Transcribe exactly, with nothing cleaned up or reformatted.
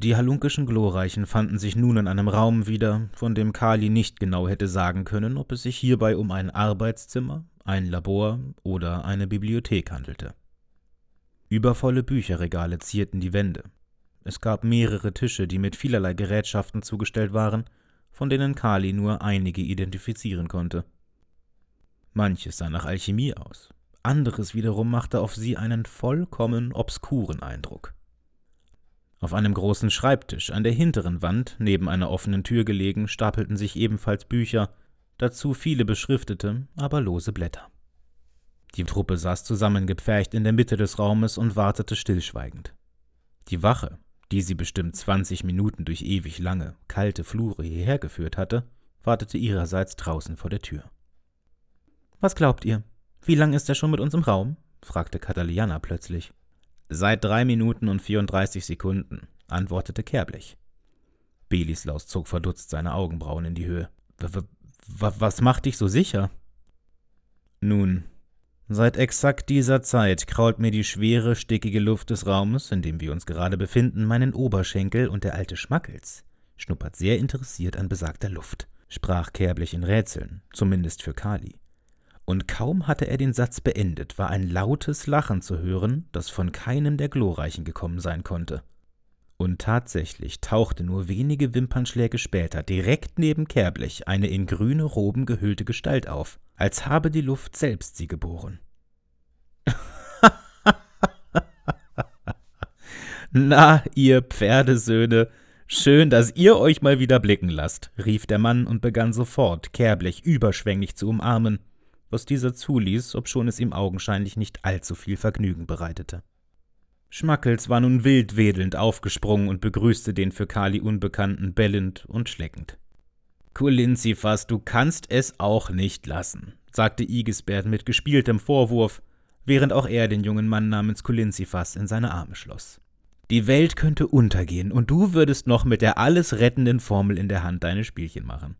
Die halunkischen Glorreichen fanden sich nun in einem Raum wieder, von dem Kali nicht genau hätte sagen können, ob es sich hierbei um ein Arbeitszimmer, ein Labor oder eine Bibliothek handelte. Übervolle Bücherregale zierten die Wände. Es gab mehrere Tische, die mit vielerlei Gerätschaften zugestellt waren, von denen Kali nur einige identifizieren konnte. Manches sah nach Alchemie aus, anderes wiederum machte auf sie einen vollkommen obskuren Eindruck. Auf einem großen Schreibtisch an der hinteren Wand, neben einer offenen Tür gelegen, stapelten sich ebenfalls Bücher, dazu viele beschriftete, aber lose Blätter. Die Truppe saß zusammengepfercht in der Mitte des Raumes und wartete stillschweigend. Die Wache, die sie bestimmt zwanzig Minuten durch ewig lange, kalte Flure hierher geführt hatte, wartete ihrerseits draußen vor der Tür. »Was glaubt ihr? Wie lang ist er schon mit uns im Raum?« fragte Kataliana plötzlich. »Seit drei Minuten und vierunddreißig Sekunden«, antwortete Kerblich. Belislaus zog verdutzt seine Augenbrauen in die Höhe. W w »Was macht dich so sicher?« »Nun, seit exakt dieser Zeit krault mir die schwere, stickige Luft des Raumes, in dem wir uns gerade befinden, meinen Oberschenkel, und der alte Schmackels schnuppert sehr interessiert an besagter Luft«, sprach Kerblich in Rätseln, zumindest für Kali. Und kaum hatte er den Satz beendet, war ein lautes Lachen zu hören, das von keinem der Glorreichen gekommen sein konnte. Und tatsächlich tauchte nur wenige Wimpernschläge später direkt neben Kerblich eine in grüne Roben gehüllte Gestalt auf, als habe die Luft selbst sie geboren. »Na, ihr Pferdesöhne, schön, dass ihr euch mal wieder blicken lasst«, rief der Mann und begann sofort, Kerblich überschwänglich zu umarmen, was dieser zuließ, obschon es ihm augenscheinlich nicht allzu viel Vergnügen bereitete. Schmackels war nun wild wedelnd aufgesprungen und begrüßte den für Kali Unbekannten bellend und schleckend. »Kulinzifas, du kannst es auch nicht lassen«, sagte Igisbert mit gespieltem Vorwurf, während auch er den jungen Mann namens Kulinzifas in seine Arme schloss. »Die Welt könnte untergehen, und du würdest noch mit der alles rettenden Formel in der Hand deine Spielchen machen.«